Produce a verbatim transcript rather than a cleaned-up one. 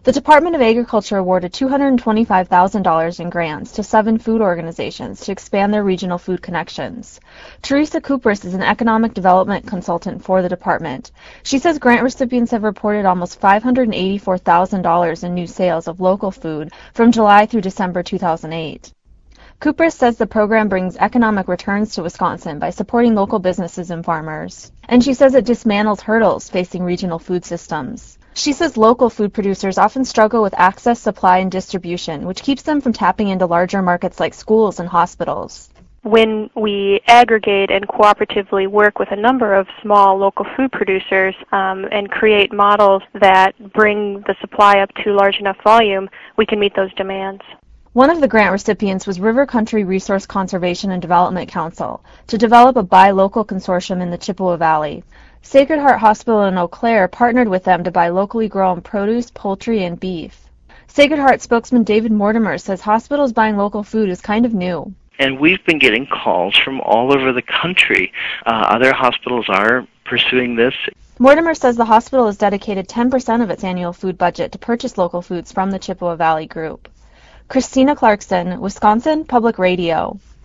The Department of Agriculture awarded two hundred twenty-five thousand dollars in grants to seven food organizations to expand their regional food connections. Teresa Kupris is an economic development consultant for the department. She says grant recipients have reported almost five hundred eighty-four thousand dollars in new sales of local food from July through December two thousand eight. Kupris says the program brings economic returns to Wisconsin by supporting local businesses and farmers. And she says it dismantles hurdles facing regional food systems. She says local food producers often struggle with access, supply, and distribution, which keeps them from tapping into larger markets like schools and hospitals. When we aggregate and cooperatively work with a number of small local food producers um, and create models that bring the supply up to large enough volume, we can meet those demands. One of the grant recipients was River Country Resource Conservation and Development Council to develop a buy local consortium in the Chippewa Valley. Sacred Heart Hospital in Eau Claire partnered with them to buy locally grown produce, poultry, and beef. Sacred Heart spokesman David Mortimer says hospitals buying local food is kind of new. And we've been getting calls from all over the country. Uh, other hospitals are pursuing this. Mortimer says the hospital has dedicated ten percent of its annual food budget to purchase local foods from the Chippewa Valley Group. Christina Clarkson, Wisconsin Public Radio.